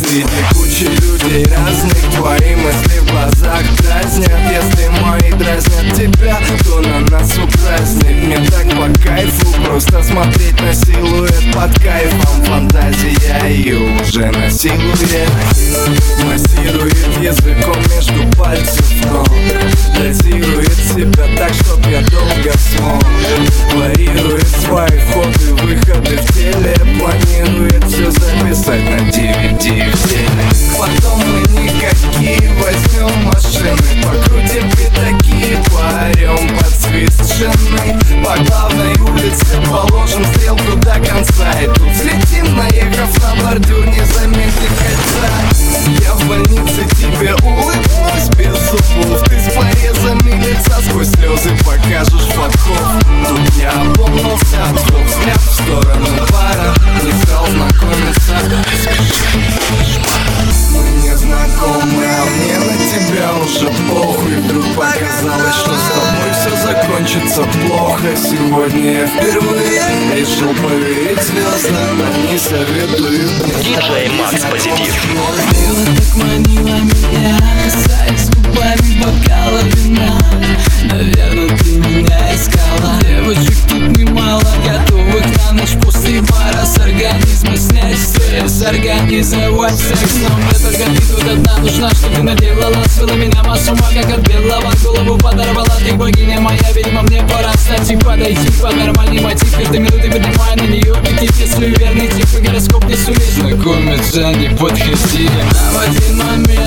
Среди кучи людей разных твои мысли в глазах дразнят. Если мои дразнят тебя, то на нас упразднит. Мне так по кайфу просто смотреть на силуэт под кайфом. Фантазия ее уже насилует. Массирует языком между пальцев ног. Дозирует себя так, чтоб я долго смог. Варьирует свои входы-выходы в теле. Планирует все записать на DVD в теле. Потом мы никакие возьмем машины, покрутим пятаки, поорем под свист жены. По главной улице положим стрелку до конца. И тут взлетим, наехав на бордюр, не заметив кольца. Я в больнице тебе улыбнусь без зубов. Ты с порезами лица сквозь слезы покажешь подход. Тут я опомнился, отвел взгляд в сторону бара. Не стал знакомиться. Мы не знакомы, а мне на тебя уже похуй. Вдруг показалось, что с тобой все закончится плохо. Сегодня я впервые решил поверить звездам. Они советуют. Диджей Макс Позитив. Мило так манила меня, касаясь губами бокала вина. Наверное, ты меня искала. Девочек тут немало, готовых на ночь после бара. С организма снять стресс, организовать секс. Но мне только ты тут одна нужна, что ты наделала. Свела меня массу ума, как от белого. Голову подорвала, ты богиня моя. Видимо, мне пора встать и подойти под нормальный мотив. Каждой минуты поднимая на нее аппетит. Если верный тип и гороскоп не сулит, знакомиться не подходи. А в один момент